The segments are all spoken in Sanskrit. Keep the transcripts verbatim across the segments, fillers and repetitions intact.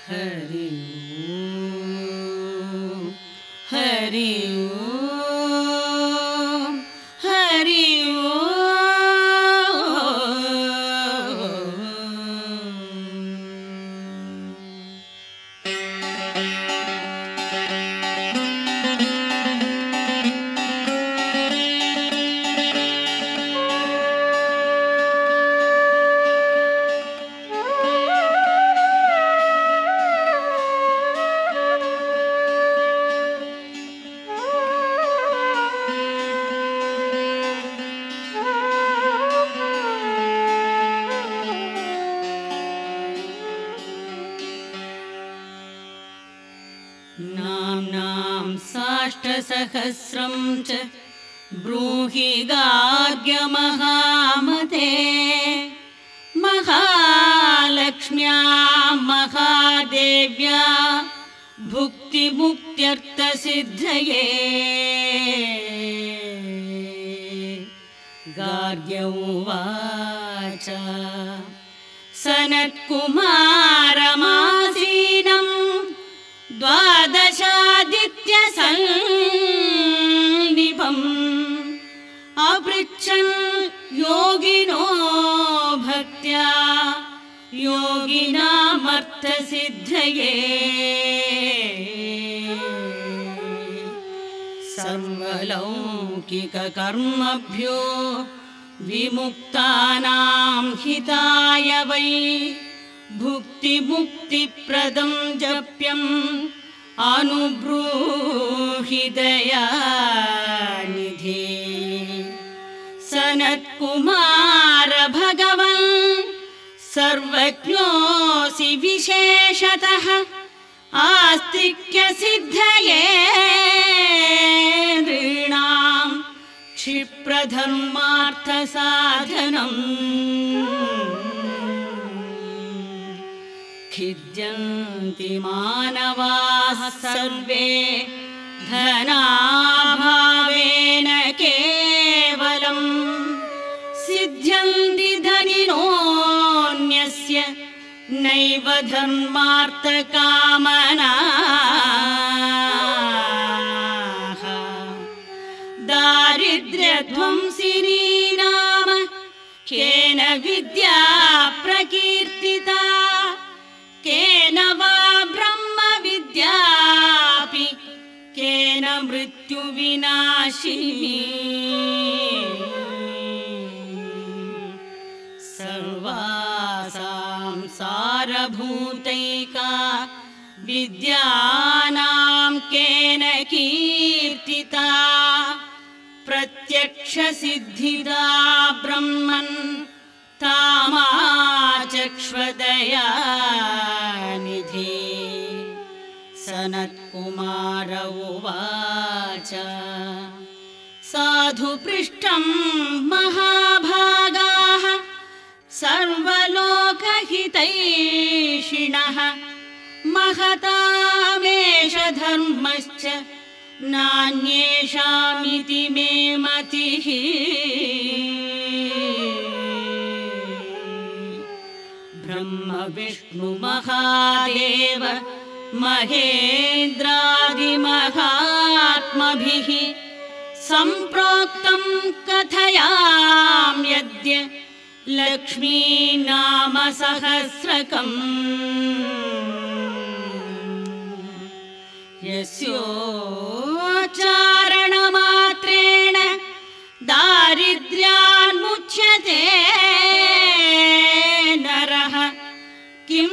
हरि ओम हरि ओम हरि ओम। नाम्नां साष्टसहस्रं च ब्रूहि गार्ग्य महामते। महालक्ष्म्या महादेव्या भुक्तिमुक्त्यर्थसिद्धये। गार्ग्य उवाच सनत्कुमारमासीनं द्वादशादित्यसन्निभम् अपृच्छन् योगिनो भक्त्या योगिनामर्थसिद्धये। सर्वलौकिककर्मभ्यो विमुक्तानां हिताय वै भुक्तिमुक्तिप्रदं जप्यम् अनुब्रूहि दयानिधे। सनत्कुमार भगवन् सर्वज्ञोऽसि विशेषतः आस्तिक्य सिद्धये। नृणां क्षिप्रधर्मार्थ साधनम् खिद्यन्ति मानवाः सर्वे धनाभावेन केवलम्। सिद्ध्यन्ति धनिनोऽन्यस्य नैव धर्मार्थकामनाः। दारिद्र्यध्वंसिनी नाम केन विद्या प्रकीर्तिता। केन वा ब्रह्मविद्यापि केन मृत्युविनाशिनी। सर्वासां सारभूतैका विद्यानां केन कीर्तिता। प्रत्यक्षसिद्धिदा ब्रह्मन् तामाचक्ष्वदयानिधे। सनत्कुमार उवाच साधु पृष्ठं महाभागाः सर्वलोकहितैषिणः। महतामेष धर्मश्च नान्येषामिति मे मतिः। ब्रह्म विष्णु महादेव महेन्द्रादिमहात्मभिः सम्प्रोक्तं कथयाम्यद्य लक्ष्मी नाम सहस्रकम्। यस्योच्चारणमात्रेण दारिद्र्यान्मुच्यते नरः। किं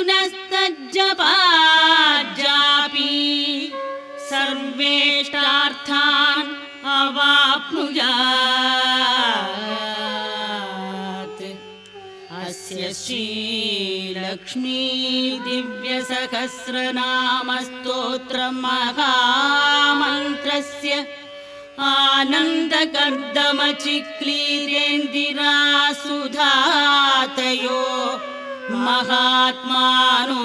पुनस्तज्जपाज्जापि सर्वेष्टार्थान् अवाप्नुयात्। अस्य श्रीलक्ष्मी दिव्यसहस्रनामस्तोत्रमहामन्त्रस्य आनन्दकर्दमचिक्लीरेन्दिरासुधातयो महात्मानो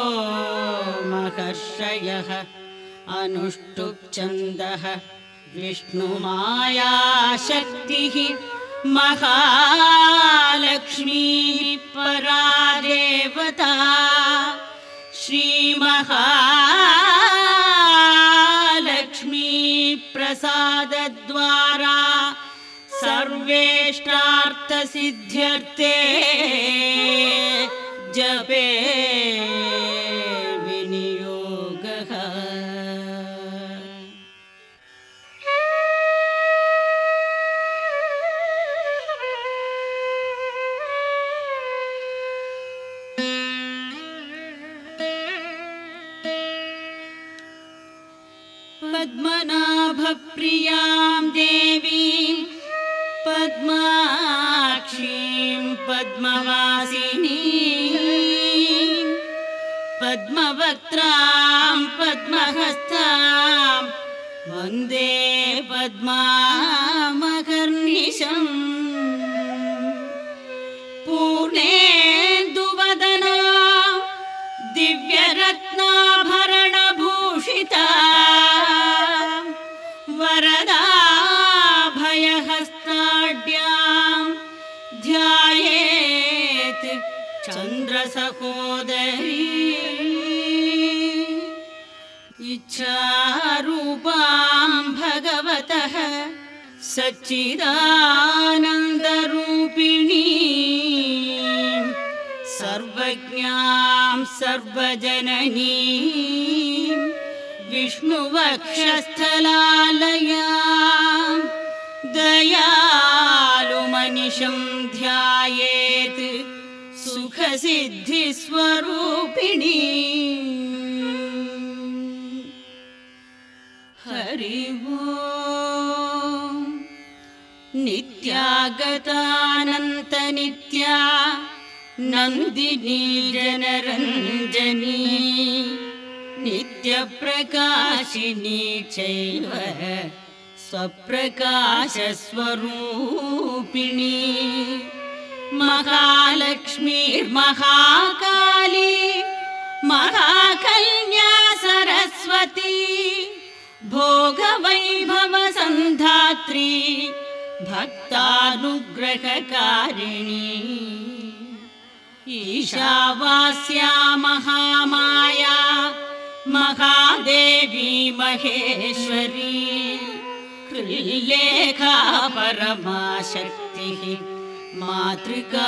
महर्षयः अनुष्टुप्छन्दः विष्णुमायाशक्तिः महालक्ष्मी परा देवता। श्री महालक्ष्मी प्रसादद्वारा सर्वेष्टार्थसिद्ध्यर्थे जपे विनियोगः। पद्मनाभप्रियां देवीं पद्माक्षीं पद्मवासिनीं पद्मवक्त्रां पद्महस्तां वन्दे पद्मामहर्निशम्। पूर्णेन्दुवदना दिव्यरत्नाभरणभूषिता वरदाभयहस्ताढ्यां ध्यायेत् चन्द्रसहोदरी। इच्छारूपां भगवतः सच्चिदानन्दरूपिणीं सर्वज्ञां सर्वजननीं विष्णुवक्षस्थलालयां दयालुमनिशं ध्यायेत् सुखसिद्धिस्वरूपिणी। हरि ओं। नित्यागतानन्तनित्या नन्दिनी जनरञ्जनी नित्यप्रकाशिनी चैव स्वप्रकाशस्वरूपिणी। महालक्ष्मीर्महाकाली महाकन्या सरस्वती भोगवैभवसन्धात्री भक्तानुग्रहकारिणी। ईशावास्या महामाया महादेवी महेश्वरी कृल्लेखा परमाशक्तिः मातृका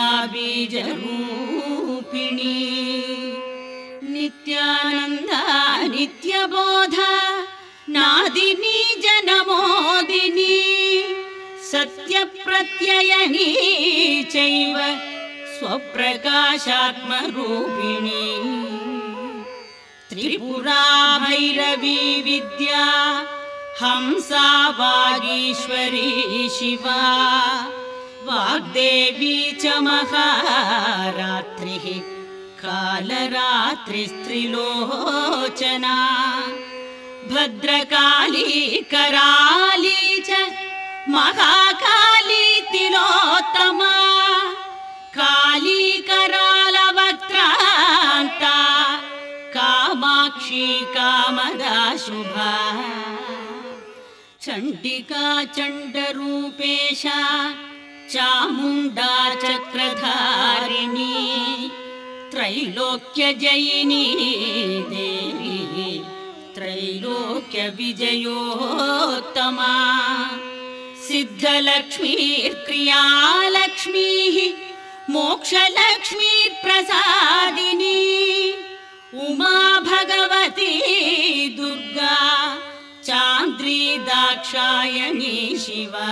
बीजरूपिणी। नित्यानन्दा नित्यबोधा नादिनी जनमोदिनी सत्यप्रत्ययनी चैव स्वप्रकाशात्मरूपिणी। त्रिपुरा भैरवी विद्या हंसा वागीश्वरी शिवा वाग्देवी च महारात्रिः कालरात्रिस्त्रिलोचना। भद्रकाली कराली च महाकाली तिलोत्तमा काली करालवक्त्रान्ता कामाक्षी कामदा शुभा। चण्डिका चण्डरूपेशा चामुण्डा चक्रधारिणी त्रैलोक्यजयिनी देवी त्रैलोक्यविजयोत्तमा। सिद्धलक्ष्मीर्क्रियालक्ष्मीः मोक्षलक्ष्मीर्प्रसादिनी उमा भगवती दुर्गा चान्द्री दाक्षायणी शिवा।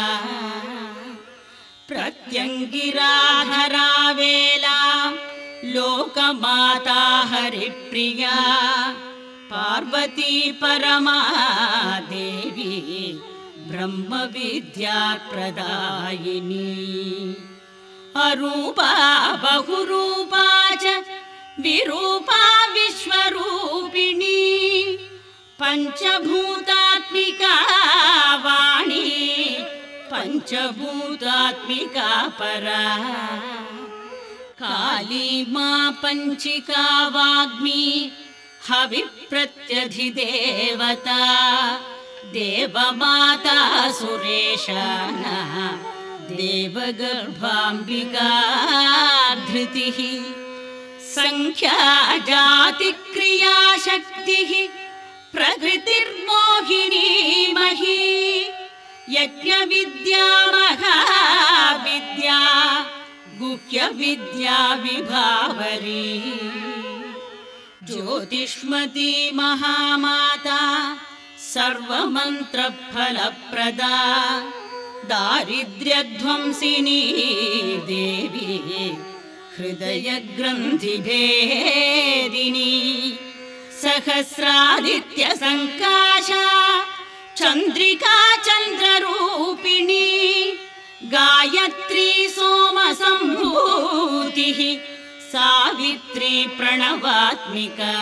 प्रत्यङ्गिराधरा वेला लोकमाता हरिप्रिया पार्वती परमा देवी ब्रह्मविद्या प्रदायिनी। अरूपा बहुरूपा च विरूपा विश्वरूपिणी पंचभूतात्मिका वाणी पंचभूतात्मिका परा। काली मां पंचिका वाग्मी हविप्रत्यधिदेवता देवमाता सुरेशाना देवगर्भाम्बिका धृतिः। संख्या जाति क्रिया शक्तिः प्रकृतिर्मोहिनी मही यज्ञ विद्या महाविद्या गुह्य विद्या विभावरी ज्योतिष्मती महामाता सर्वमंत्र फलप्रदा दारिद्र्यध्वंसिनी देवी हृदय ग्रंथि भेदिनी सहस्रादित्य संकाशा चंद्रिका चंद्ररूपिणी गायत्री सोम संभूतिः सावित्री प्रणवात्मिका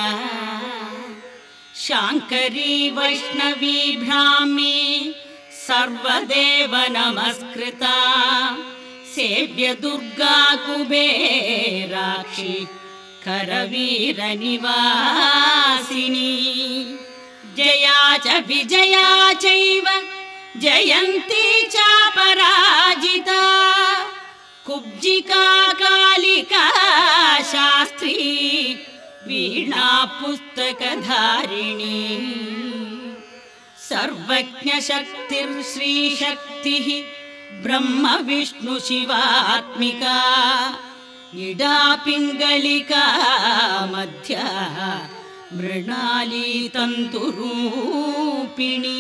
शांकरी वैष्णवी ब्राह्मी सर्वदेव नमस्कृता सेव्य दुर्गा कुबेराक्षी करवीर निवासिनी जया च विजया चैव जयन्ती च पराजिता कुब्जिका कालिका शास्त्री वीणा पुस्तकधारिणी सर्वज्ञ शक्तिर्श्री शक्तिः ब्रह्म विष्णु शिवात्मिका इडा पिंगलिका मध्य मृणाली तंतुरूपिणी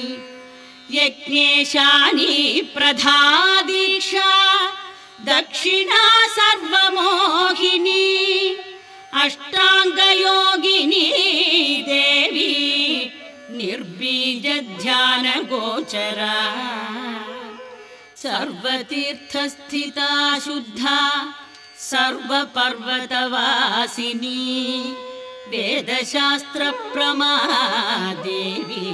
यज्ञेशानी प्रधा दीक्षा दक्षिणा सर्वमोहिनी अष्टांग योगिनी देवी निर्बीज ध्यान गोचरा सर्वतीर्थस्थिता शुद्धा सर्वपर्वतवासिनी वेदशास्त्र प्रमा देवी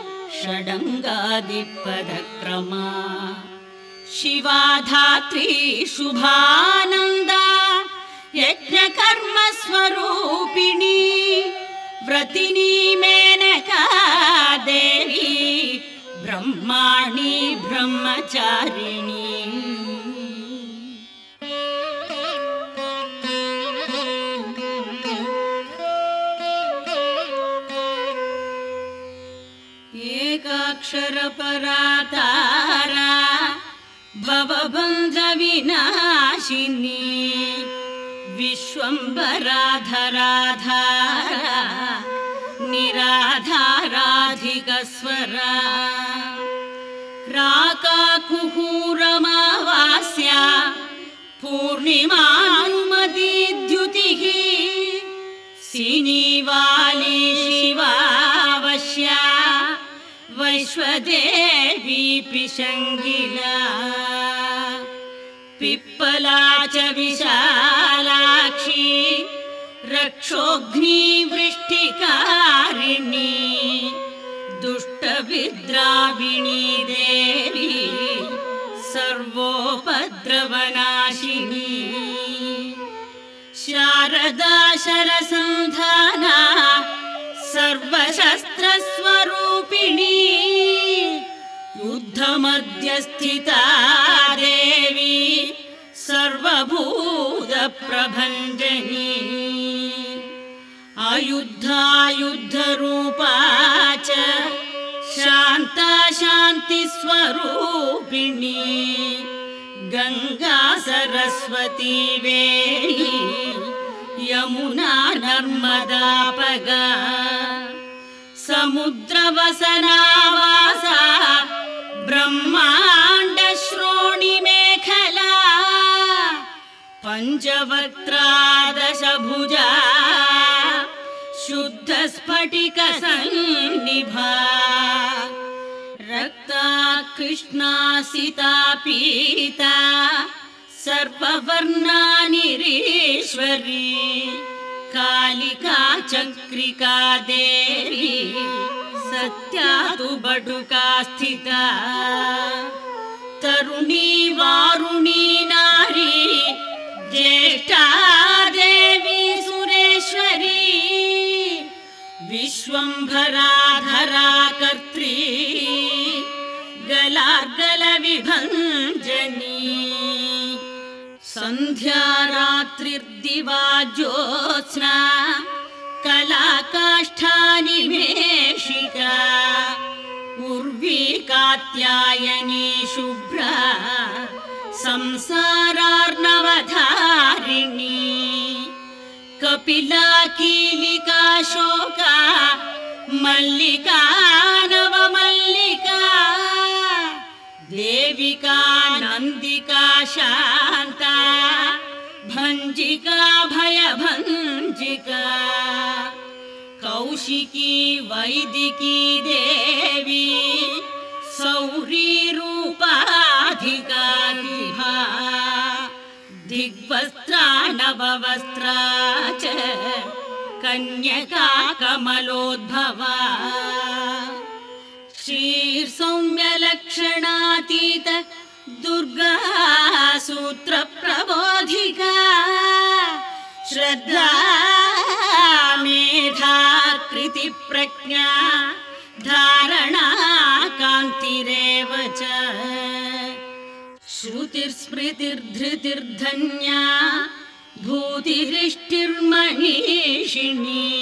षडंगादिपदक्रमा शिवा धात्री शुभानंदा यज्ञकर्म स्वरूपिणी व्रतिनी मेनका देवी ब्रह्माणी ब्रह्मचारिणी एकाक्षर परातारा भवबंध विनाशिनी विश्वंभराधराधारा निराधाराधिकस्वरा राकाकुहूरमावास्या पूर्णिमानुमतिद्युतिः सिनीवाली शिवावश्या वैश्वदेवी पिशंगिला पिप्पला च विशालाक्षी रक्षोघ्नी वृष्टिकारिणी दुष्टविद्राविणी देवी सर्वोपद्रवनाशिनी शारदा शरसंधाना सर्वशस्त्रस्वरूपिणी युद्धमध्यस्थिता देवी सर्वभूतप्रभञ्जनी अयुद्धायुद्धरूपा च शान्ता शान्तिस्वरूपिणी गंगा सरस्वती वेणी यमुना नर्मदापगा समुद्रवसनावासा ब्रह्मांड श्रोणी मेखला पंचवक्त्रा दशभुजा शुद्ध स्फटिक सन्निभा रक्ता कृष्णा सीता पीता सर्ववर्णा निरीश्वरी कालिका चक्रिका देवी सत्या तु बटुका स्थिता तरुणी वारुणी नारी ज्येष्ठा देवी सुरेश्वरी विश्वंभराधरा कर्त्री गलागल विभंजनी सन्ध्या रात्रिर्दिवा ज्योत्स्ना कलाकाष्ठा निमेषिका उर्वी कात्यायनी शुभ्रा संसारार्णवधारिणी कपिला कीलिका शोका मल्लिका नवमल्लिका देविका नन्दिका शान्ता भञ्जिका भयभञ्जिका कौशिकी वैदिकी देवी सौरी रूपाधिका दिभा दिग्वस्त्रा नववस्त्रा च कन्यका कमलोद्भवा श्रीसौम्यलक्षणातीत दुर्गा सूत्रप्रबोधिका श्रद्धा मेधा कृतिप्रज्ञा धारणा कान्तिरेव च श्रुतिस्मृतिर्धृतिर्धन्या भूतिरिष्टिर्मनीषिणी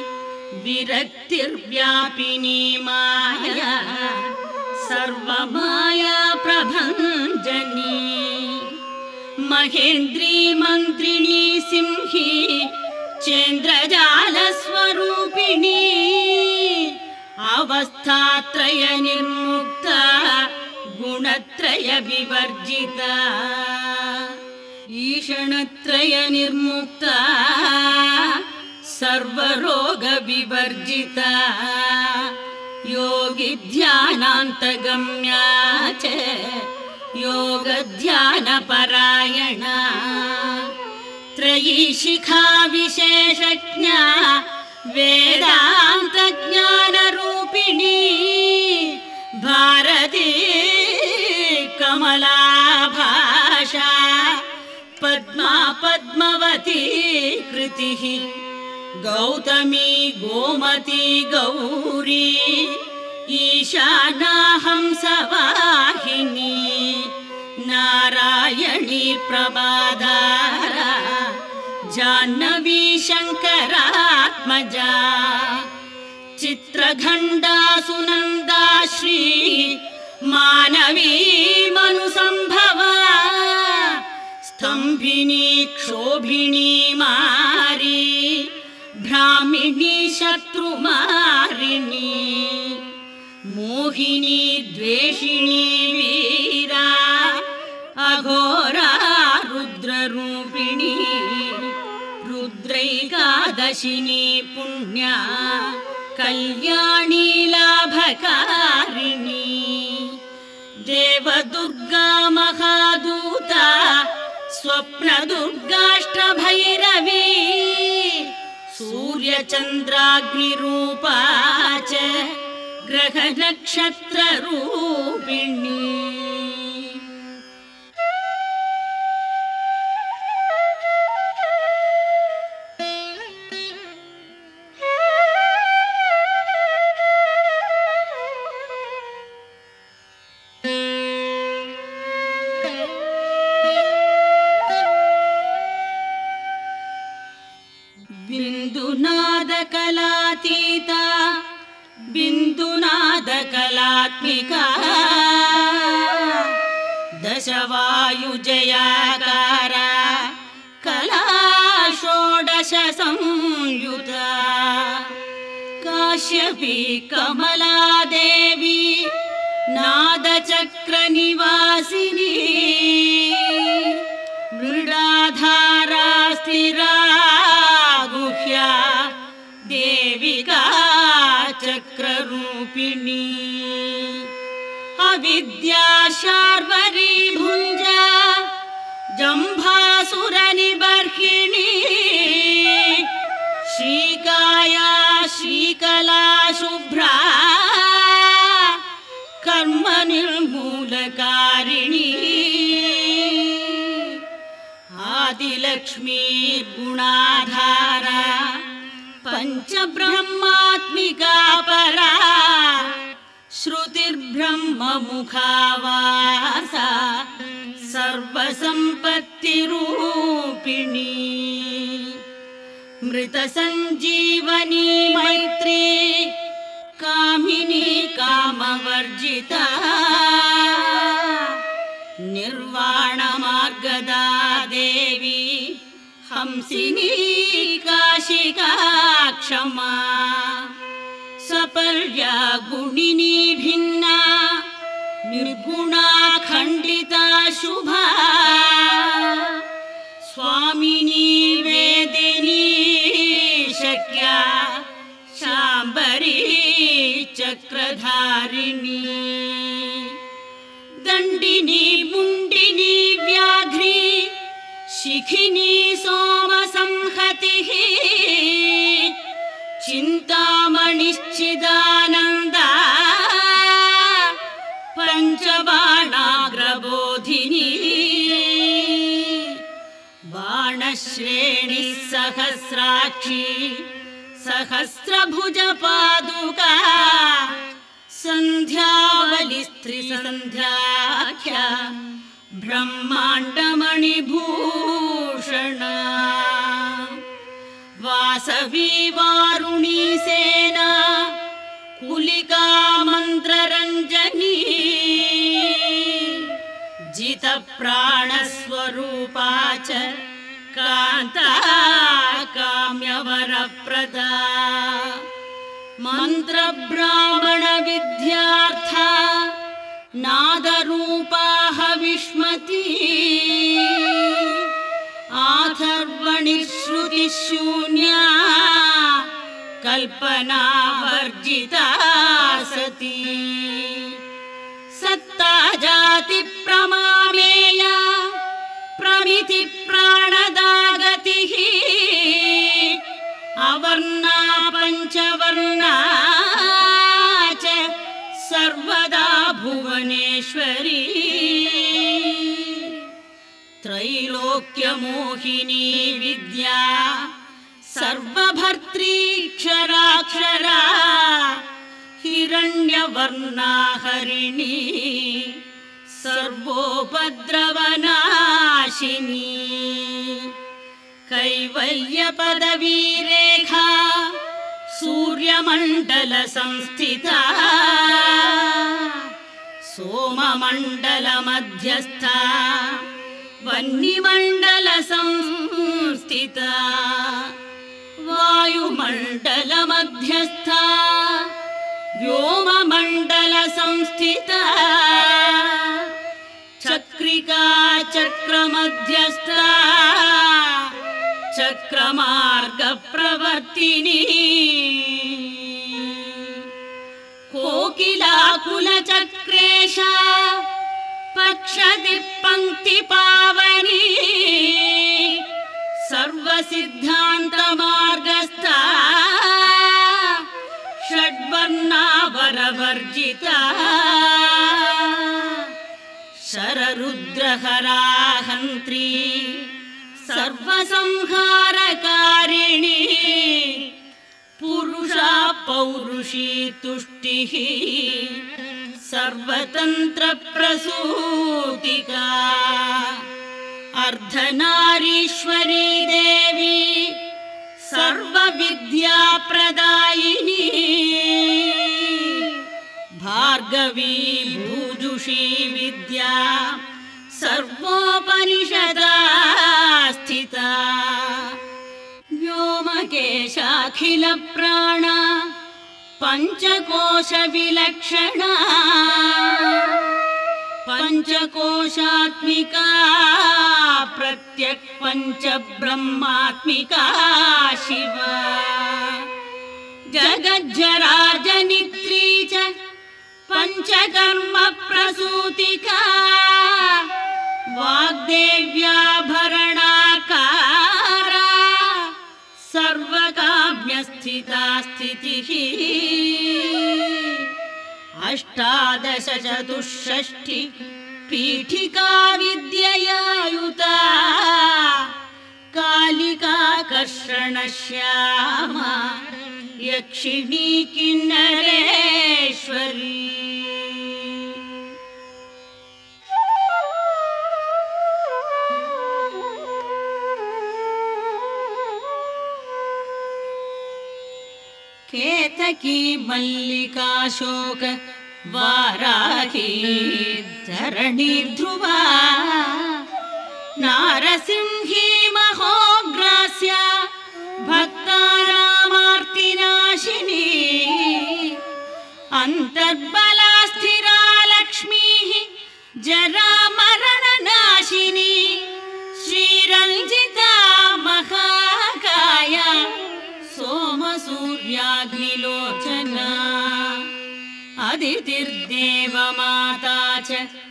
विरक्तिर्व्यापिनी माया सर्वमाया प्रभञ्जनी महेन्द्री मन्त्रिणी सिंही चेन्द्रजालस्वरूपिणी अवस्थात्रय निर्मुक्ता गुणत्रय विवर्जिता ईषणत्रय निर्मुक्ता सर्वरोग विवर्जिता योगी ध्यानान्तगम्या च योग ध्यान परायणा त्रयी शिखा विशेषज्ञा वेदांत ज्ञान रूपिणी भारती कमला भाषा पद्मा पद्मवती कृतिः गौतमी गोमती गौरी ईशाना हंसवाहिनी नारायणी प्रभाधारा जाह्नवी शंकरात्मजा चित्रघण्टा सुनंदा श्री मानवी मनुसंभवा स्तंभिनी क्षोभिणी मारी ब्राह्मिणी शत्रुमारिणी मोहिनी द्वेषिणी वीरा अघोरा रुद्ररूपिणी रुद्रैकादशिनी पुण्या कल्याणी लाभकारिणी देवदुर्गा महादूता स्वप्नदुर्गाष्टभैरवी सूर्यचन्द्राग्निरूपा च ग्रहनक्षत्ररूपिणी बिन्दुनादकलातीता बिन्दुनादकलात्मिका दशवायुजयाकारा कला षोडश संयुता काश्यपी कमला देवी नादचक्रनिवासिनी मृडाधारा स्थिरा गुह्या देविका चक्ररूपिणी अविद्या शार्वरी भुञ्जा जम्भासुरनिबर्हिणी श्रीकाया श्रीकला शुभ्रा कर्म निर्मूलकारिणी आदिलक्ष्मी गुणाधारा पंचब्रह्मात्मिका परा श्रुतिर्ब्रह्म मुखावासा सर्वसंपत्तिरूपिणी रूपिणी मृत संजीवनी मैत्री कामिनी कामवर्जिता निर्वाण मार्गदा देवी हंसिनी काशिका क्षमा सपर्या गुणिनी भिन्ना निर्गुणा खंडिता शुभा स्वामिनी वेदिनी शक्या शांबरी चक्रधारिणी दंडिनी मुंडिनी व्याघ्री शिखिनी सोमसंहतिः चिंतामणिश्चिदानंदा पंचबाणाग्रबोधिनी बाणश्रेणी सहस्राक्षी सहस्रभुज पादुका संध्यावलिस्त्रिसंध्याख्या ब्रह्मांडमणिभूषणा वासवी वारुणी सेना कुलिका मंत्ररंजनी जित प्राणस्वरूपा च कांता काम्यवरप्रदा मंत्र ब्राह्मण विद्यार्था नादरूपा हविष्मती आथर्वणि श्रुति शून्या कल्पना वर्जिता सती सत्ता जाति प्रमामेया प्रमिति प्राणदा गतिः अवर्णा पंचवर्णा च सर्वदा भुवनेश्वरी त्रैलोक्यमोहिनी विद्या सर्वभर्त्री क्षराक्षरा हिरण्यवर्णा हरिणी सर्वोपद्रवनाशिनी कैवल्य पदवी रेखा सूर्यमंडल संस्थिता सोममंडल मध्यस्था वह्निमंडल संस्थिता वायुमंडल मध्यस्था व्योममंडल संस्थिता चक्रिका चक्र मध्यस्था चक्रमार्ग प्रवर्तिनी कोकिला कुल चक्रेशा पक्षदि पंक्ति पावनी सर्व सिद्धांत मार्गस्था षड्वर्णा वरवर्जिता शररुद्रहरा हंत्री सर्वसंहारकारिणी पुरुषा पौरुषी तुष्टिः सर्वतंत्र प्रसूतिका अर्धनारीश्वरी देवी सर्वविद्या प्रदायिनी भार्गवी भूजुषी विद्या सर्वोपनिषदा स्थिता व्योमकेशाखिल प्राण पंचकोश विलक्षणा पंचकोशात्मिका प्रत्यक् पंच ब्रह्मात्मिका शिवा जगज्जराजनित्री च पंचकर्म प्रसूतिका वाग्देव्याभरणाकारा सर्वकाम्यस्थिता स्थितिः अष्टादश चतुष्षष्टि पीठिका विद्ययायुता कालिका कर्षणश्यामा यक्षिणी किन्नरेश्वरी केतकी मल्लिकाशोक वाराही धरणी ध्रुवा नारसिंही महोग्रास्य भक्तानामार्तिनाशिनी अन्तर्बला स्थिरा लक्ष्मीः जरामरणनाशिनी श्रीरञ्जिता महाकाया सोमसूर्याग्निलोचना अदितिर्देवमाता च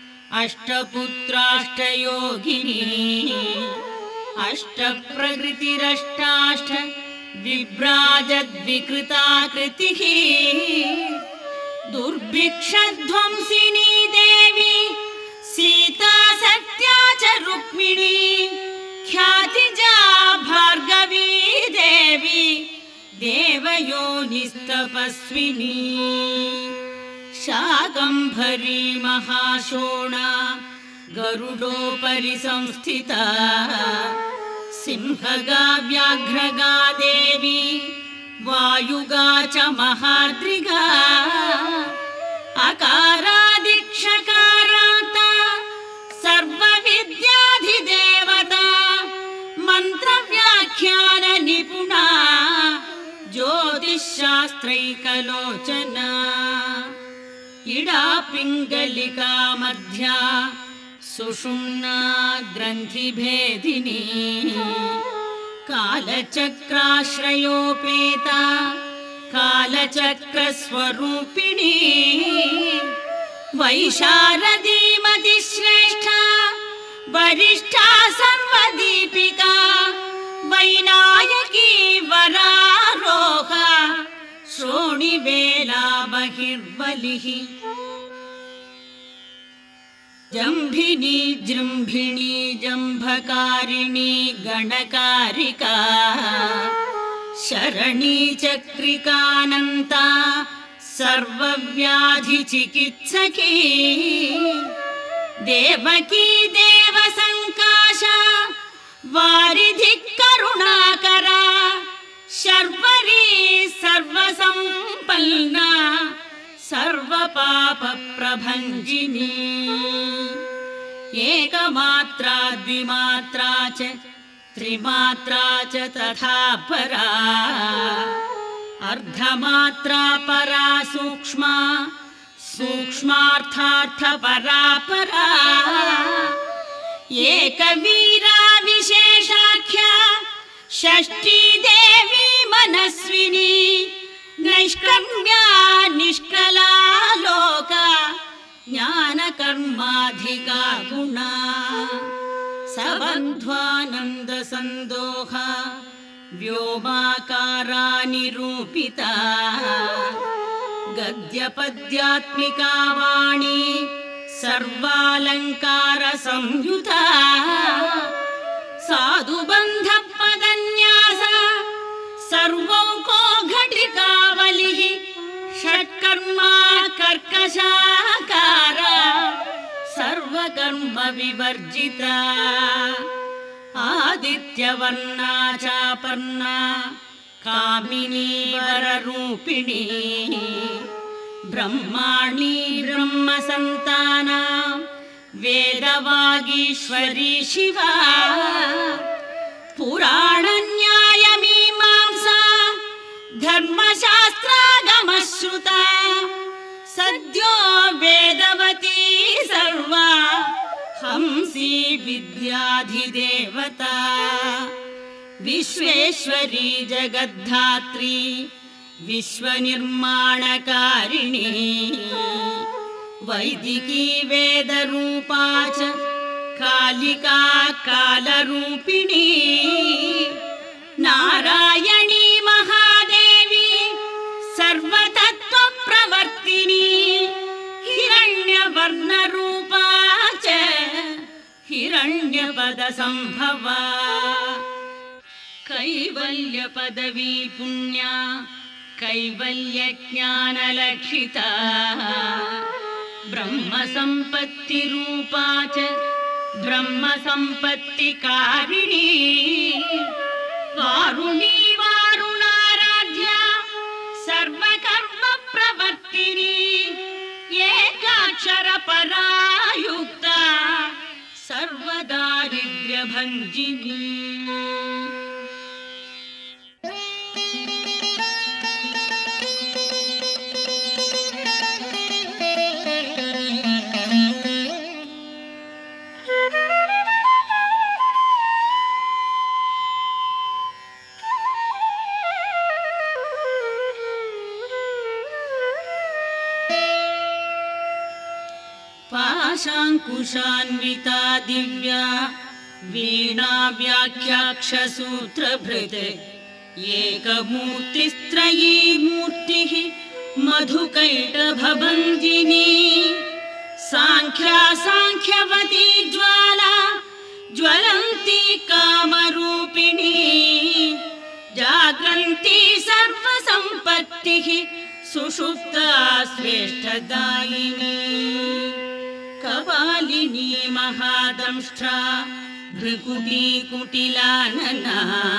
अष्टपुत्राष्टयोगिनी अष्टप्रकृतिरष्टाष्ट विभ्राजद्विकृताकृतिः दुर्भिक्षध्वंसिनी देवी सीता सत्या च रुक्मिणी ख्यातिजा भार्गवी देवी देवयोनिस्तपस्विनी शाकम्भरी महाशोणा गरुडोपरि संस्थिता सिंहगा व्याघ्रगा देवी वायुगा च महाद्रिगा अकारादिक्षकारान्ता सर्वविद्याधिदेवता मन्त्रव्याख्यान निपुणा ज्योतिश्शास्त्रैकलोचना इडा पिङ्गलिका मध्या सुषुम्ना ग्रन्थिभेदिनी कालचक्राश्रयोपेता कालचक्रस्वरूपिणी वैशारदीमतिश्रेष्ठा वरिष्ठा सर्वदीपिका वैनायकी वरारोहा श्रोणिवेला बहिर्बलिः जम्भिनी जृम्भिणी जम्भकारिणी गणकारिका शरणी चक्रिकानन्ता सर्वव्याधिचिकित्सकी देवकी देवसङ्काशा वारिधि करुणाकरा शर्वरी सर्वसम्पन्ना सर्वपापप्रभञ्जिनी एकमात्रा द्विमात्रा च त्रिमात्रा च तथा परा अर्धमात्रा परा सूक्ष्मा सूक्ष्मार्थार्थपरा परा एकवीरा विशेषाख्या षष्ठी देवी मनस्विनी नैष्कर्म्या निष्कला लोका ज्ञानकर्माधिका गुणा सबन्ध्वानन्दसन्दोहा व्योमाकारा निरूपिता गद्यपद्यात्मिका वाणी सर्वालङ्कार संयुता साधुबन्धपदन्यास सर्वौको घटिकावलिः षट्कर्मा कर्कशाकारा सर्वकर्म विवर्जिता आदित्यवर्णा चापर्णा कामिनी वररूपिणी ब्रह्माणी ब्रह्मसन्ताना वेदवागीश्वरी शिवा पुराणन्यायमीमांसा धर्मशास्त्रागमश्रुता सद्यो वेदवती सर्वा हंसी विद्याधिदेवता विश्वेश्वरी जगद्धात्री विश्वनिर्माणकारिणी वैदिकी वेदरूपा च कालिका कालरूपिणी नारायणी महादेवी सर्वतत्त्वप्रवर्तिनी हिरण्यवर्णरूपा च हिरण्यपदसम्भवा कैवल्यपदवी पुण्या कैवल्यज्ञानलक्षिता ब्रह्मसम्पत्तिरूपा च ब्रह्मसम्पत्तिकारिणी वारुणी वारुणाराध्या सर्व भञ्जिनी पाशाङ्कुशान्विता दिव्या वीणा व्याख्याक्षसूत्रभृत् एकमूर्तिस्त्रयी मूर्तिः मधुकैटभभञ्जिनी साङ्ख्या साङ्ख्यवती ज्वाला ज्वलन्ती कामरूपिणी जाग्रन्ती सर्वसम्पत्तिः सुषुप्ता स्वेष्टदायिनी कपालिनी महादंष्ट्रा भृकुटी कुटिलानना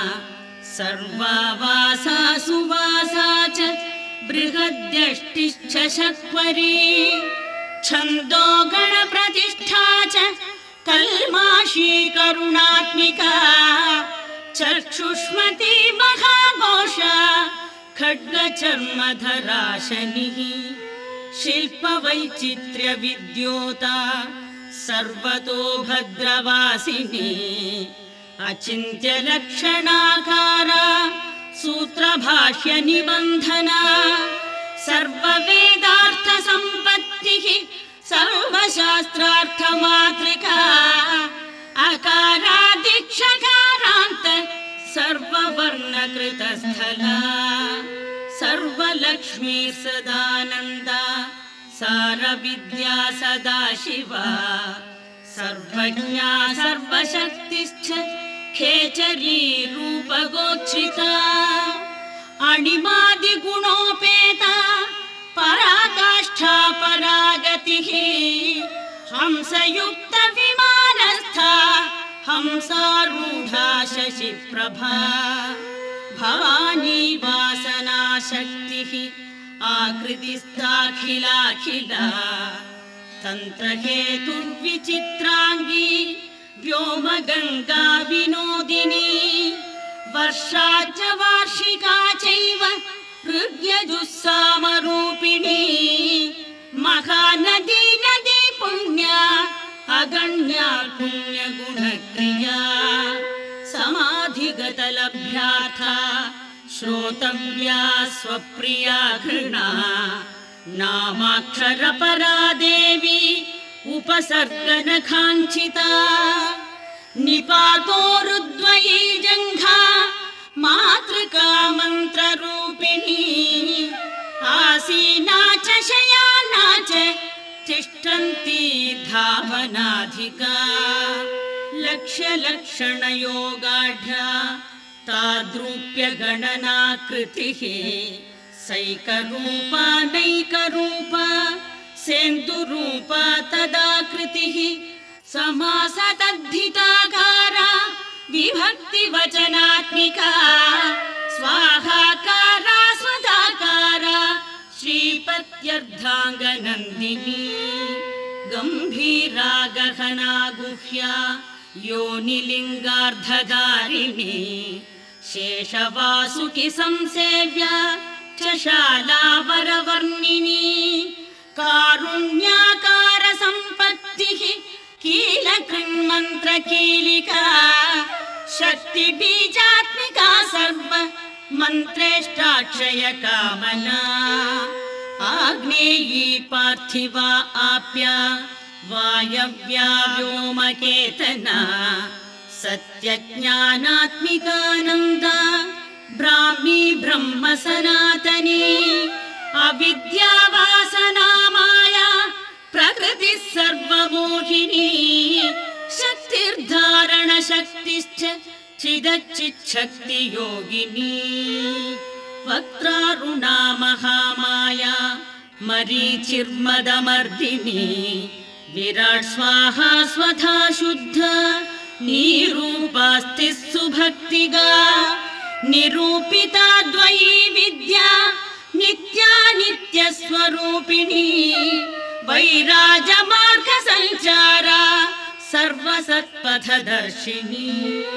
सर्वावासा सुवासा च बृहद्यष्टिश्च शक्वरी छन्दो गणप्रतिष्ठा च कल्माशी करुणात्मिका चक्षुष्मती महाघोषा खड्गचर्मधरा शनिः शिल्पवैचित्र्य विद्योता सर्वतो भद्रवासिनी अचिन्त्य लक्षणाकारा सूत्रभाष्य निबन्धना सर्ववेदार्थ सम्पत्तिः सर्वशास्त्रार्थमातृका अकारादिक्षकारान्त सर्ववर्णकृतस्थला सर्वलक्ष्मी सदानन्दा सारविद्या सदाशिवा सर्वज्ञा सर्वशक्तिश्च खेचरी रूपगोच्छिता अणिमादिगुणोपेता पराकाष्ठा परागतिः हंसयुक्त विमानस्था हंसारूढा शशिप्रभा भवानी वासना शक्तिः आकृतिस्थाखिलाखिला तन्त्रहेतुर्विचित्राङ्गी व्योमगङ्गा विनोदिनी वर्षा च वार्षिका चैव हृद्यजुस्सामरूपिणी महानदी नदी पुण्या अगण्या पुण्यगुणक्रिया समाधिगतलभ्यार्था श्रोतव्या स्वप्रिया घृणा नामाक्षरपरा देवी उपसर्गनखाञ्चिता निपातोरुद्वयी जङ्घा मातृका मन्त्ररूपिणी आसीना च शयाना च तिष्ठन्ती धावनाधिका लक्ष्यलक्षणयोगाढ्या ताद्रूप्यगणनाकृतिः सैकरूपा नैकरूपा सेन्दुरूपा तदाकृतिः समासतद्धिताकारा विभक्तिवचनात्मिका स्वाहाकारा स्वदाकारा श्रीपत्यर्धाङ्गनन्दिनी गम्भीरा गहना गुह्या योनिलिङ्गार्धधारिणी शेषवासुकि संसेव्या च शालावरवर्णिनी कारुण्याकार सम्पत्तिः कीलकृन्मन्त्रकीलिका शक्तिबीजात्मिका सर्व मन्त्रेष्टाक्षय कामना आग्नेयी पार्थिवा आप्या वायव्या व्योमकेतना सत्यज्ञानात्मिकानन्दा ब्राह्मी ब्रह्म सनातनी अविद्यावासना माया प्रकृतिः सर्वमोहिनी शक्तिर्धारण शक्तिश्च चिदच्चिच्छक्ति योगिनी वक्त्रारुणा महामाया मरीचिर्मदमर्दिनी विराट् स्वाहा स्वधा शुद्ध निरूपास्ति सुभक्तिगा निरूपिता द्वयी विद्या नित्या नित्यस्वरूपिणी वैराजमार्ग संचारा सर्वसत्पथदर्शिनी।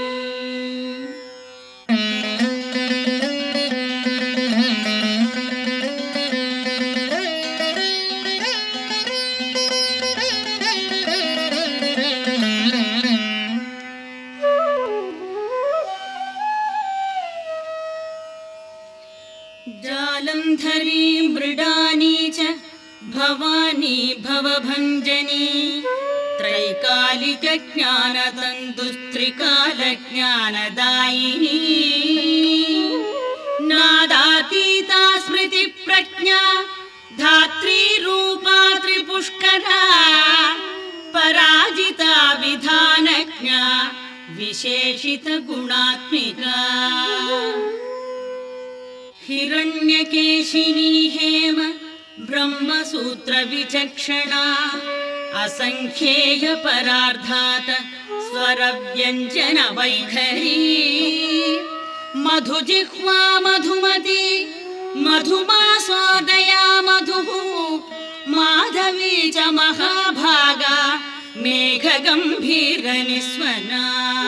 जालन्धरी मृडानी च भवानी भवभञ्जनी त्रैकालिकज्ञानतन्तुस्त्रिकालज्ञानदायिनी नादातीता स्मृतिप्रज्ञा धात्री त्रिपुष्करा पराजिता विधानज्ञा विशेषितगुणात्मिका हिरण्यकेशिनी हेम ब्रह्मसूत्र विचक्षणा असंख्येय परार्धात स्वरव्यञ्जन वैखरी मधुजिह्वा मधुमती मधुमास्वादया मधुः माधवी च महाभागा मेघगम्भीरनिस्वना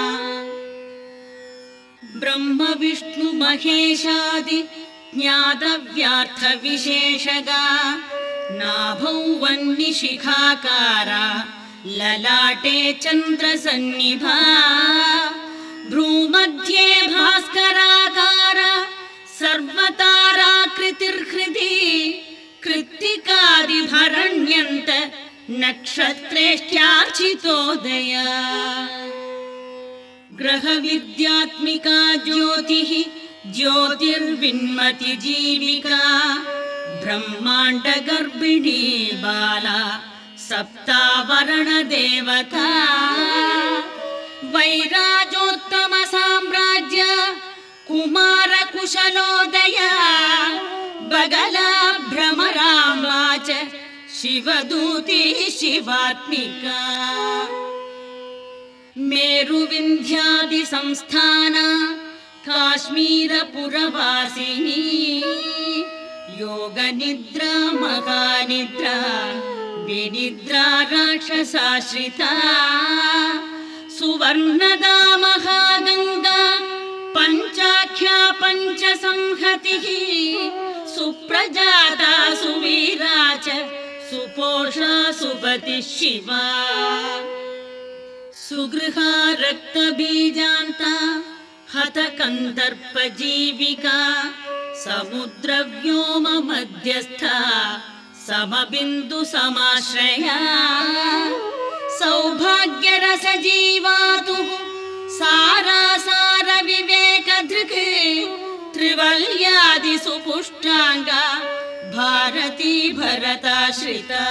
ब्रह्म विष्णु महेशादि ज्ञातव्यार्थविशेषगा नाभौ वह्निशिखाकारा ललाटे चन्द्रसन्निभा भ्रूमध्ये भास्कराकार सर्वताराकृतिर्हृदि कृत्तिकादिभरण्यन्त नक्षत्रेष्ट्यार्चितोदया ग्रहविद्यात्मिका ज्योतिः ज्योतिर्विन्मति जीविका ब्रह्माण्डगर्भिणी बाला सप्तावरणदेवता वैराजोत्तम साम्राज्य कुमारकुशलोदया बगला भ्रमराम्बा च शिवदूती शिवात्मिका मेरुविन्ध्यादि संस्थाना काश्मीरपुरवासिनी योगनिद्रा महानिद्रा विनिद्रा राक्षसाश्रिता सुवर्णदा महागंगा पंचाख्या पंचसंहतिः सुप्रजाता सुवीरा च सुपोषा सुपतिः शिवा सुगृहा रक्तबीजान्ता हतकन्दर्पजीविका समुद्रव्योम मध्यस्था समबिन्दु समाश्रया सौभाग्यरसजीवातुः सारासार विवेकधृक् त्रिवल्यादि सुपुष्टांगा भारती भरताश्रिता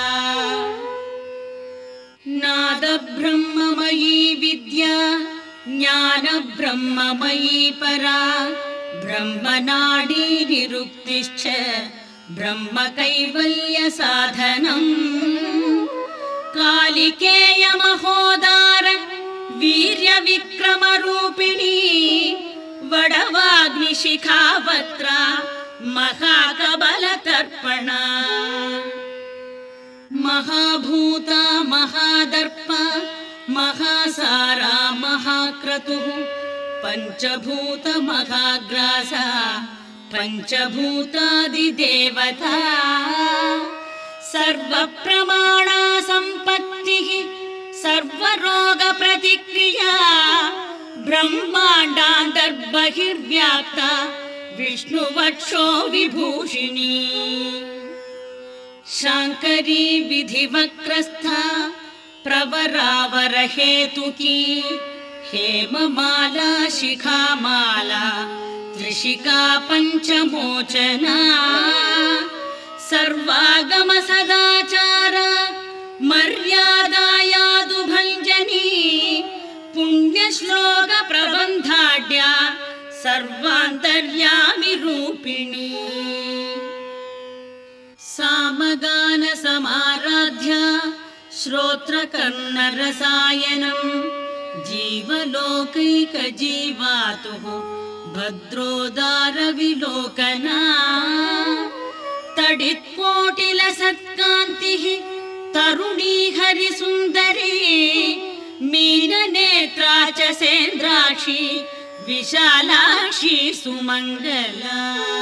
नाद ब्रह्ममयी विद्या ज्ञान ब्रह्ममयी परा ब्रह्मनाडी निरुक्तिश्च ब्रह्म कैवल्य साधनम् कालिकेय महोदार वीर्य विक्रम रूपिणी वडवाग्निशिखावत्रा महाकबल तर्पणा महाभूता महादर्प महासारा महाक्रतुः पंचभूत महाग्रासा पंचभूतादिदेवता सर्वप्रमाणा संपत्तिः सर्वरोग प्रतिक्रिया ब्रह्माण्डान्तर्बहिर्व्याप्ता विष्णुवक्षो विभूषिणी शांकरी विधिवक्रस्था प्रवरावरहेतुकी हेममाला शिखामाला त्रिशिका पंचमोचना सर्वागम सदाचार मर्यादायादुभञ्जनी पुण्यश्लोक प्रबन्धाढ्या सर्वान्तर्यामि रूपिणी सामगान समाराध्या श्रोत्रकर्णरसायनम् जीवलोकैकजीवातुः भद्रोदारविलोकना तडित्कोटिलसत्कान्तिः तरुणी हरिसुन्दरी मीननेत्रा च सेन्द्राक्षी विशालाक्षी सुमङ्गला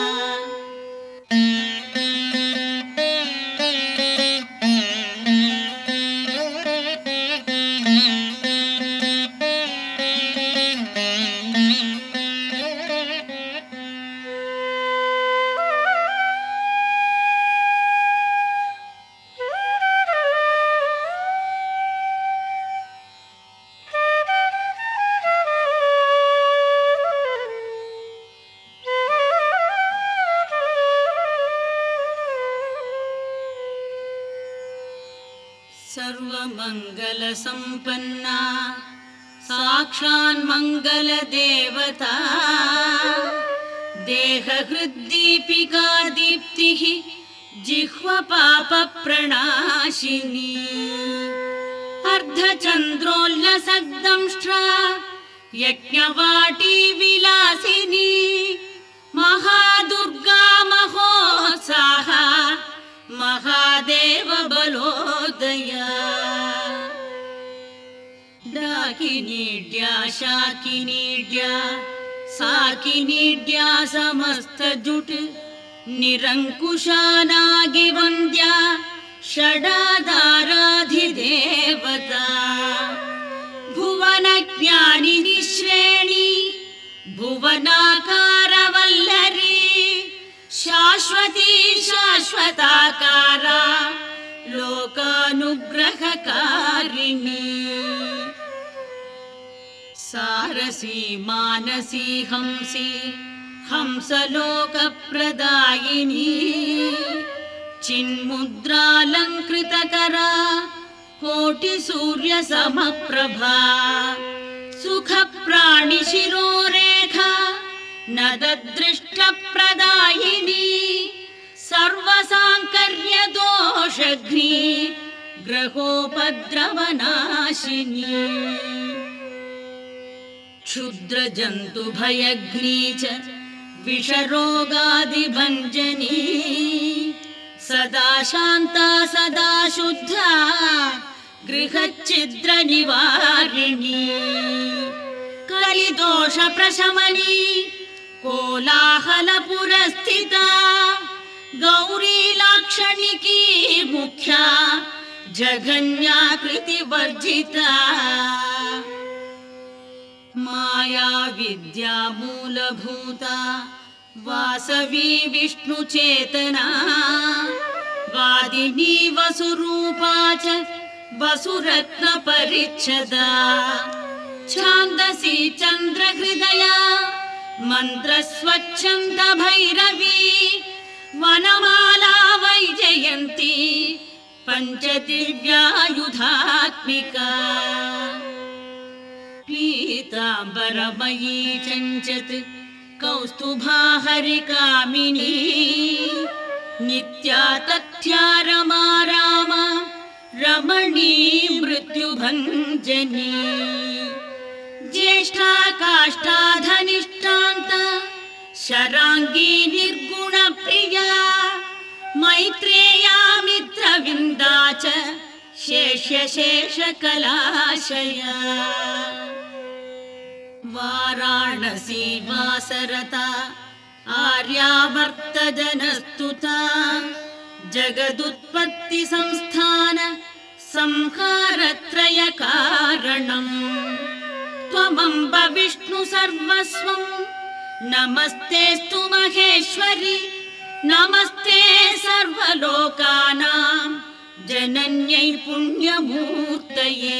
सर्वमङ्गलसम्पन्ना साक्षान्मङ्गलदेवता देहहृद्दीपिका दीप्तिः जिह्वपापप्रणाशिनी अर्धचन्द्रोल्लसद्दंष्ट्रा यज्ञवाटी विलासिनी महादुर्गा महोत्साह महादेव बलोदया डाकिनीड्या शाकिनीड्या साकिनीड्या समस्तजुट निरङ्कुशा नागिवन्द्या षडाधाराधिदेवता भुवनज्ञानिनि श्रेणी भुवनाकारवल्लरी शाश्वती शाश्वताकारा लोकानुग्रहकारिणी सारसी मानसी हंसी हंसलोकप्रदायिनी चिन्मुद्रालङ्कृतकरा कोटिसूर्यसमप्रभा सुखप्राणिशिरोरेखा नददृष्टप्रदायिनी सर्वसाङ्कर्यदोषघ्नी ग्रहोपद्रवनाशिनी क्षुद्रजन्तुभयघ्नी च विषरोगादिभञ्जनी सदा शान्ता सदा शुद्धा गृहच्छिद्रनिवारिणी कलिदोषप्रशमनी कोलाहलपुरस्थिता गौरी लाक्षणिकी मुख्या जघन्याकृतिवर्जिता माया विद्या मूलभूता वासवी विष्णुचेतना वादिनी वसुरूपा च वसुरत्नपरिच्छदा छान्दसी चन्द्रहृदया मन्त्रस्वच्छन्द भैरवी वनमाला वैजयन्ती पञ्चदिव्यायुधात्मिका पीताम्बरमयी चञ्चत् कौस्तुभा हरिकामिनी नित्या तथ्या रमा राम रमणी मृत्युभञ्जनी ज्येष्ठा काष्ठा धनिष्ठान्ता शराङ्गी निर्गुणप्रिया मैत्रेया मित्रविन्दा च शेष्यशेषकलाशया वाराणसी वासरता आर्यावर्तजनस्तुता जगदुत्पत्तिसंस्थान संहारत्रयकारणम् त्वमम्ब विष्णु सर्वस्वं नमस्तेस्तु महेश्वरि नमस्ते सर्वलोकानां जनन्यै पुण्यमूर्तये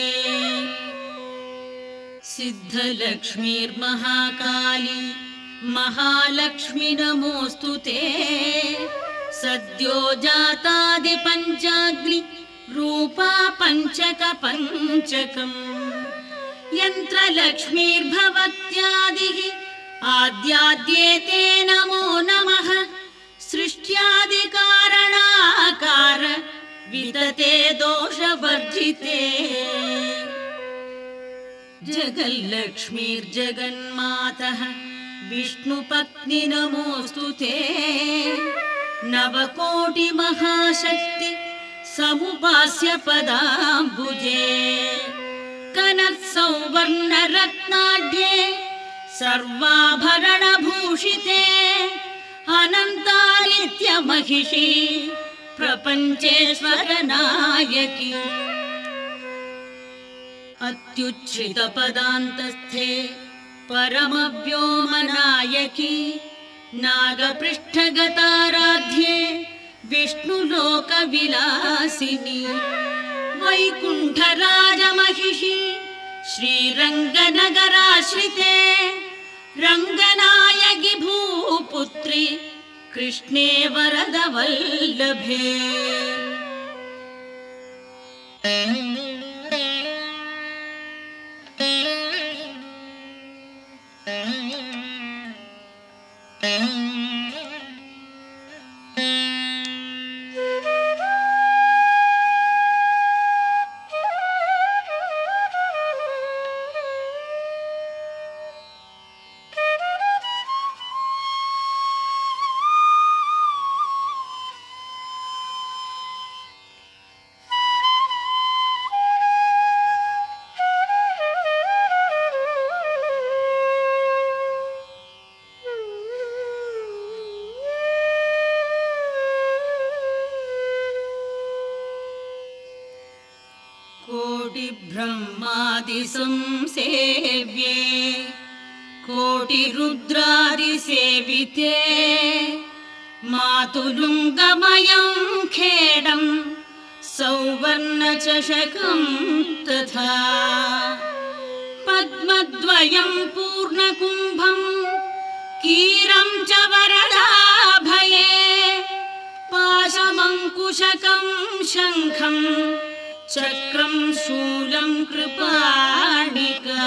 सिद्धलक्ष्मीर्महाकाली महालक्ष्मी नमोऽस्तु ते सद्यो जातादिपञ्चाग्नि रूपा पञ्चक पञ्चकम् यन्त्रलक्ष्मीर्भवत्यादिः आद्याद्येते नमो नमः सृष्ट्यादिकारणाकार वितते दोषवर्जिते जगल्लक्ष्मीर्जगन्मातः विष्णुपत्नी नमोऽस्तु ते नवकोटिमहाशक्ति समुपास्य पदाम्बुजे सौवर्णरत्नाढ्ये सर्वाभरणभूषिते अनन्तानित्यमहिषी प्रपञ्चेश्वरनायकी अत्युच्छ्रितपदान्तस्थे परमव्योमनायकी नागपृष्ठगताराध्ये विष्णुलोकविलासिनी वैकुण्ठराजमहिषी श्रीरङ्गनगराश्रिते रङ्गनायकि भूपुत्री कृष्णे वरदवल्लभे ब्रह्मादिसंसेव्ये कोटिरुद्रादिसेविते मातुलुङ्गमयं खेडं सौवर्णचषकं तथा पद्मद्वयं पूर्णकुम्भं कीरं च वरदाभये पाशमङ्कुशकं शङ्खं चक्रं शूलं कृपाणिका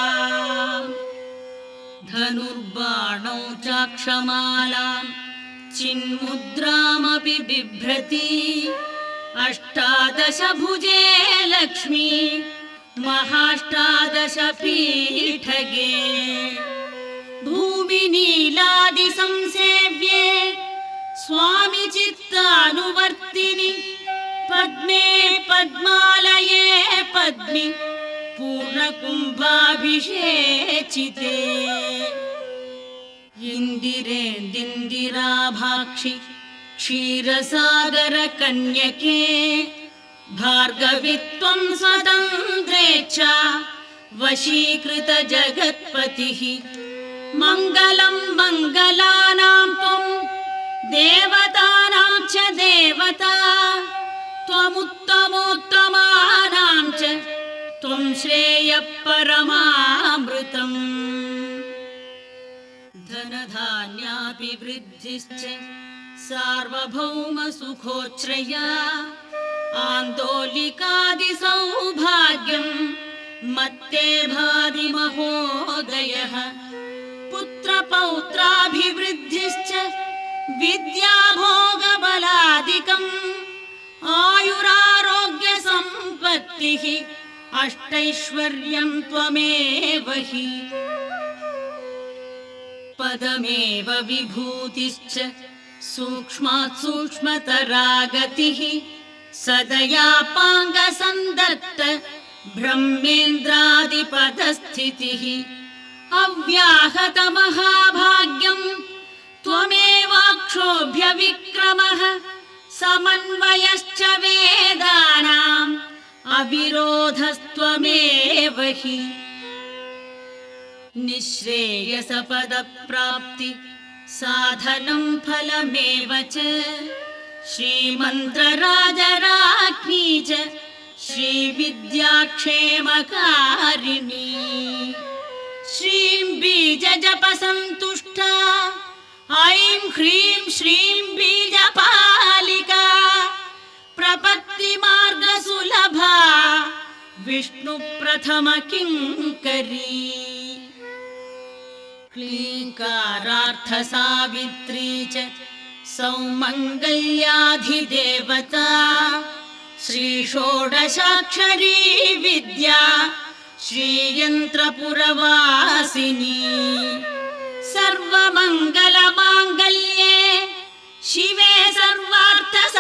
धनुर्बाणौ चाक्षमालां चिन्मुद्रामपि बिभ्रति अष्टादशभुजे लक्ष्मी महाष्टादशपीठगे भूमिनीलादिसंसेव्ये स्वामि चित्तानुवर्तिनि पद्मे पद्मालये पद्मि पूर्णकुम्भाभिषेचिते इन्दिरेन्दिराभाक्षि क्षीरसागरकन्यके भार्गवित्वं स्वतन्त्रेच्छा वशीकृतजगत्पतिः मङ्गलं मङ्गलानां त्वं देवतानां च देवता त्वमुत्तमोत्तमानां च त्वं श्रेयः परमामृतम् धनधान्याभिवृद्धिश्च सार्वभौमसुखोच्छ्रया आन्दोलिकादिसौभाग्यं मत्ते भाति महोदयः पुत्रपौत्राभिवृद्धिश्च विद्याभोगबलादिकम् आयुरारोग्यसम्पत्तिः अष्टैश्वर्यं त्वमेव हि पदमेव विभूतिश्च सूक्ष्मात् सूक्ष्मतरा गतिः सदयापाङ्गसन्दत्त ब्रह्मेन्द्रादिपदस्थितिः अव्याहतमहाभाग्यं त्वमेवाक्षोभ्यविक्रमः समन्वयश्च वेदानाम् अविरोधस्त्वमेव हि निःश्रेयसपदप्राप्ति साधनं फलमेव च श्रीमन्त्रराजराज्ञी च श्रीविद्याक्षेमकारिणी श्रीं बीजजपसन्तुष्टा ऐं ह्रीं श्रीं बीजपालिका प्रपत्तिमार्गसुलभा विष्णुप्रथमकिङ्करी क्लीङ्कारार्थसावित्री च सौमङ्गल्याधिदेवता श्रीषोडशाक्षरी विद्या श्रीयन्त्रपुरवासिनी सर्वमङ्गलमाङ्गल्ये शिवे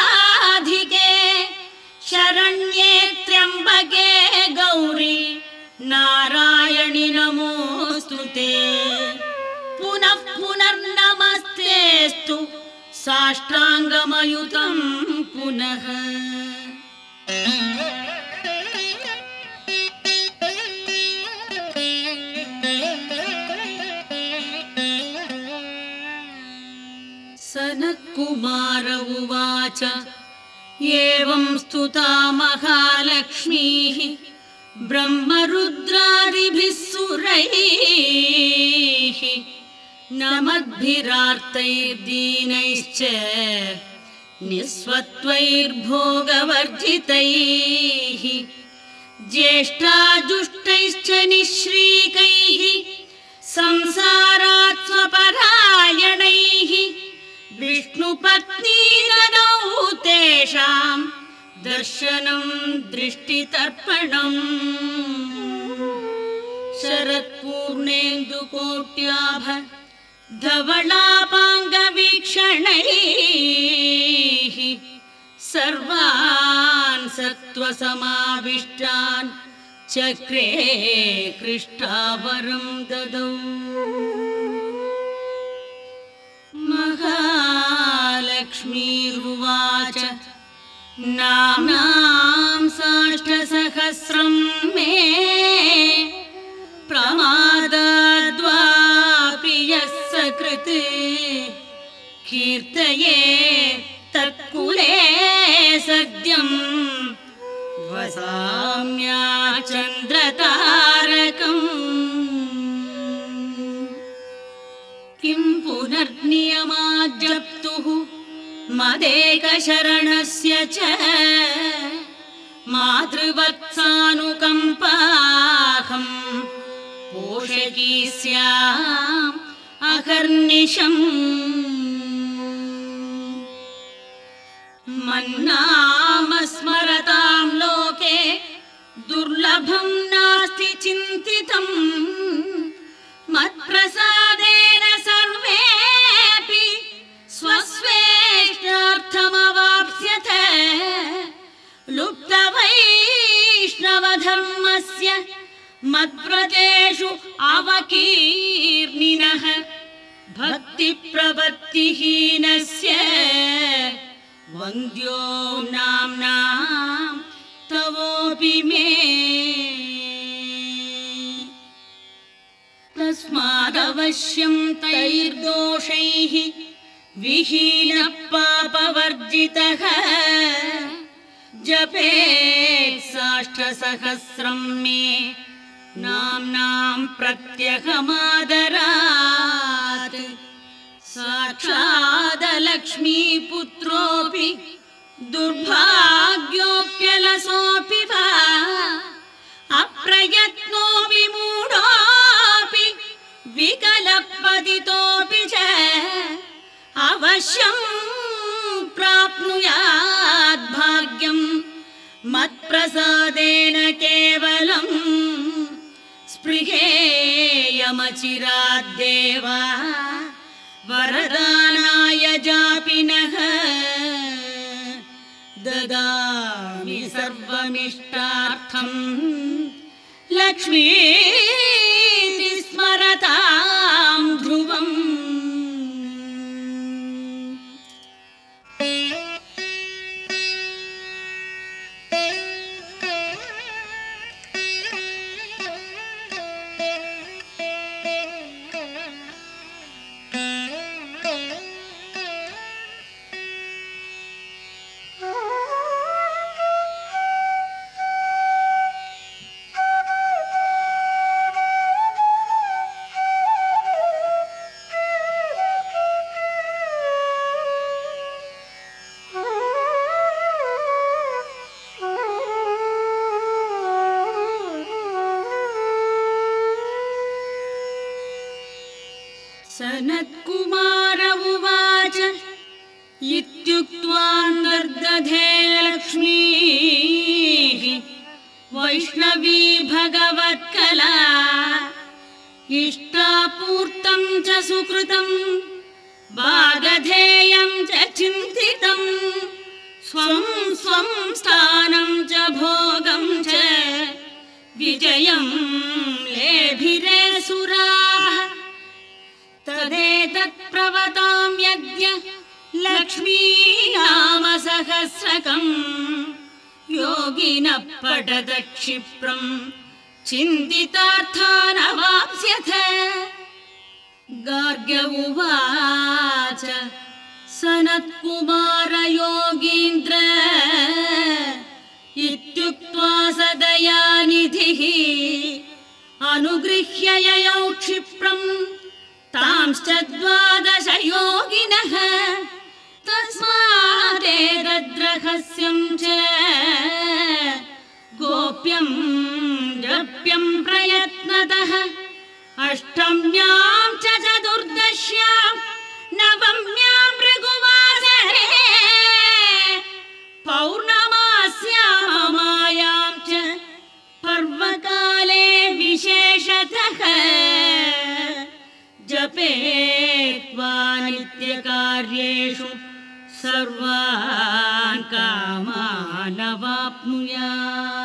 सर्वार्थसाधिके शरण्ये त्र्यम्बके गौरी नारायणि नमोऽस्तुते पुनः पुनर्नमस्तेऽस्तु साष्टाङ्गमयुतं पुनः सनत्कुमार उवाच एवं स्तुता महालक्ष्मीः ब्रह्मरुद्रादिभिः सुरैः नमद्भिरार्तैर्दीनैश्च निःस्वत्वैर्भोगवर्जितैः ज्येष्ठाजुष्टैश्च निःश्रीकैः संसारात् स्वपरायणैः विष्णुपत्नी ददौ तेषां दर्शनं दृष्टितर्पणम् शरत्पूर्णेन्दुकोट्याभ धवलापाङ्गवीक्षणैः सर्वान् सत्त्वसमाविष्टान् चक्रे कृष्टावरं ददौ महालक्ष्मीरुवाच नाम्नां साष्टसहस्रं मे प्रमादाद्वापि यः सकृत् कीर्तये तत्कुले सद्यं वसाम्याचन्द्रतारकम् किं पुनर्नियमाज्जप्तुः मदेकशरणस्य च मातृवत्सानुकम्पाहं पोषकी स्याम् अहर्निशम् मन्नामस्मरतां लोके दुर्लभं नास्ति चिन्तितम् मत्प्रसादेन सर्वेऽपि स्वस्वेष्टार्थमवाप्स्यथ लुप्तवैष्णवधर्मस्य मद्व्रतेषु अवकीर्णिनः भक्तिप्रपत्तिहीनस्य वन्द्यो नाम्नां तवोऽपि मे तस्मादवश्यं तैर्दोषैः विहीनः पापवर्जितः जपेत् साष्टसहस्रं मे नाम्नां प्रत्यहमादरात् साक्षादलक्ष्मीपुत्रोऽपि दुर्भाग्योऽप्यलसोऽपि वा अप्रयत्नोऽपि मूढोऽपि विकलपतितोऽपि च अवश्यं प्राप्नुयात् भाग्यं मत्प्रसादेन केवलं स्पृहेयमचिराद्देवा वरदानाय जापिनः ददामि सर्वमिष्टार्थं लक्ष्मीति स्मरतां ध्रुवम् सनत्कुमार उवाच इत्युक्त्वा निर्दधे लक्ष्मीः वैष्णवी भगवत्कला इष्टापूर्तं च सुकृतं वागधेयं च चिन्तितं स्वं स्वं स्थानं च भोगं च विजयं लेभिरे सुराः तदेतत् प्रवतां यज्ञ लक्ष्मीनाम सहस्रकं योगिनः पठत क्षिप्रं चिन्तितार्थानवाप्स्यथ गार्ग्य उवाच सनत्कुमार योगीन्द्र इत्युक्त्वा स दयानिधिः अनुगृह्य ययौ क्षिप्रं तांश्च द्वादश योगिनः तस्मादेतद्रहस्यं च गोप्यं जप्यं प्रयत्नतः अष्टम्यां च चतुर्दश्यां नवम्यां भृगुवासरे पौर्णमास्यामायां च पर्वकाले विशेषतः जपेत्वा नित्यकार्येषु सर्वान् कामान् अवाप्नुयात्।